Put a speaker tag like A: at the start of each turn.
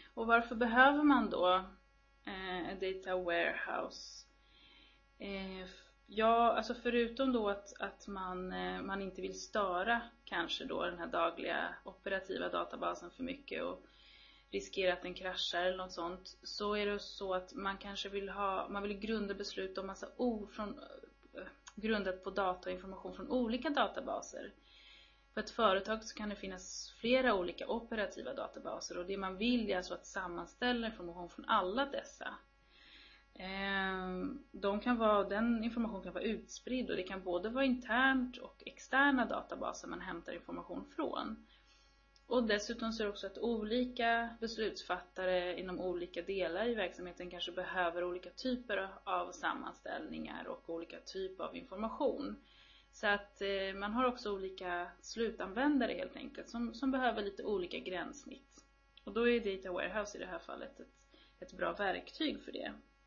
A: Och varför behöver man då data warehouse? Ja, alltså förutom då att man inte vill störa kanske då den här dagliga operativa databasen för mycket och riskera att den kraschar eller något sånt, så är det så att man kanske man vill grunda beslut om massa grundat på data och information från olika databaser. På ett företag så kan det finnas flera olika operativa databaser, och det man vill är alltså att sammanställa information från alla dessa. Den information kan vara utspridd, och det kan både vara internt och externa databaser man hämtar information från. Och dessutom så är det också att olika beslutsfattare inom olika delar i verksamheten kanske behöver olika typer av sammanställningar och olika typer av information. Så att man har också olika slutanvändare helt enkelt som behöver lite olika gränssnitt. Och då är Data Warehouse i det här fallet ett bra verktyg för det.